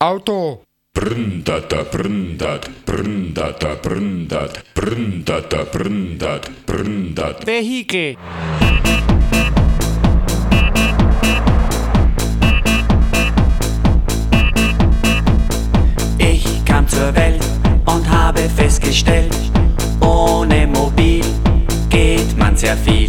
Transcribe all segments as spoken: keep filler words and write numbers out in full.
Auto. Brndata, brndat, brndata, brndat, brndata, brndat, brndat. Vehikel. Ich kam zur Welt und habe festgestellt, ohne Mobil geht man sehr viel.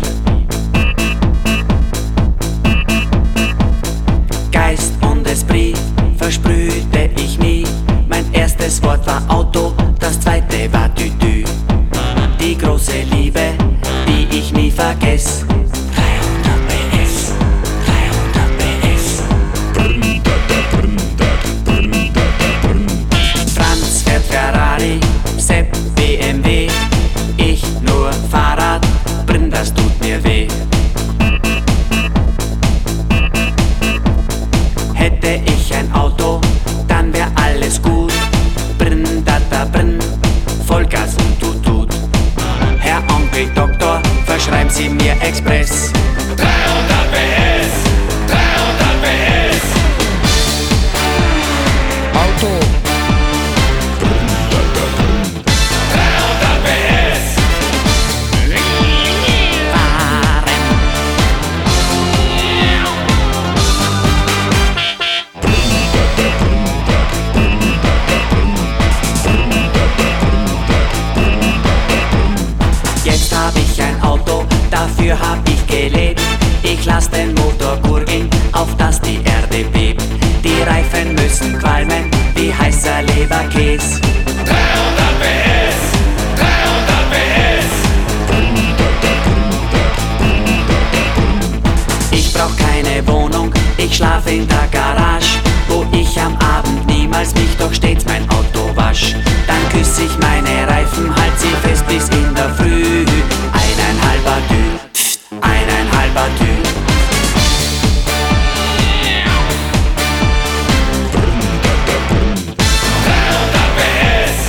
Geist und Esprit versprühte ich nie. Mein erstes Wort war Auto, das zweite war Tütü. Die große Liebe, die ich nie vergess. dreihundert P S, dreihundert P S. Brndata, brndat, brndata, brndat. Franz fährt Ferrari, Sepp B M W. Ich nur Fahrrad, brr, das tut mir weh. Hätte ich ein Auto, dann wär alles gut. Brn, data, brn, Vollgas und tut, tut. Herr Onkel Doktor, verschreiben Sie mir Express. dreihundert P S, dreihundert P S. Auto. Brndata, brndat. dreihundert P S. Fahren. Jetzt hab ich ein Auto, dafür hab ich gelebt. Ich lass den Motor gurgeln, auf dass die Erde bebt. Die Reifen müssen qualmen, wie heißer Leberkäse. dreihundert P S, dreihundert P S. Ich brauch keine Wohnung, ich schlaf in der Garage, wo ich am Abend niemals mich doch stets mein Auto wasch. Dann küss ich meine Reifen, halt sie fest bis in der Früh. Eineinhalber Dü, pft, eineinhalber Dü. dreihundert P S.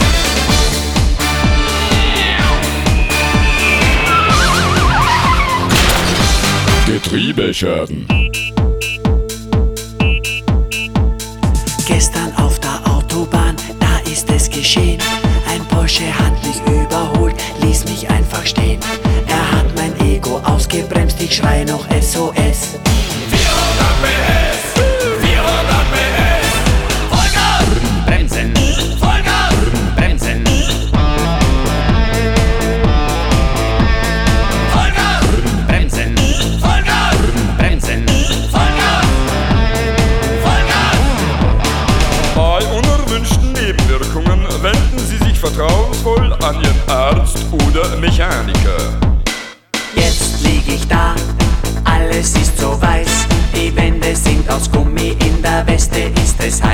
Getriebeschaden. Gestern auf der Autobahn, da ist es geschehen. Ein Porsche hat mich überholt, ließ mich einfach stehen. Er hat mein Ego ausgebremst, ich schrei noch S O S. vierhundert P S, vierhundert P S. Vollgas, bremsen, Vollgas, bremsen. Vollgas, bremsen, Vollgas, bremsen, Vollgas, Vollgas. Bei unerwünschten Nebenwirkungen wenden Sie sich vertrauensvoll an Ihren Arzt oder Mechaniker. Jetzt lieg ich da, alles ist so weiß. Die Wände sind aus Gummi, in der Weste ist es heiß.